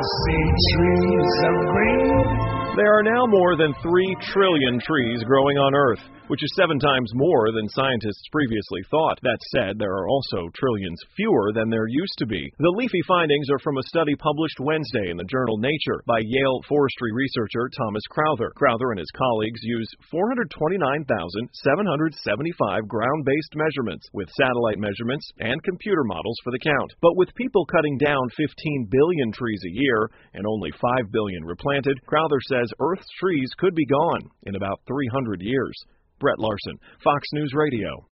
see trees of green. There are now more than 3 trillion trees growing on Earth, which is 7 times more than scientists previously thought. That said, there are also trillions fewer than there used to be. The leafy findings are from a study published Wednesday in the journal Nature by Yale forestry researcher Thomas Crowther. Crowther and his colleagues used 429,775 ground-based measurements, with satellite measurements and computer models for the count. But with people cutting down 15 billion trees a year and only 5 billion replanted, Crowther says Earth's trees could be gone in about 300 years. Brett Larson, Fox News Radio.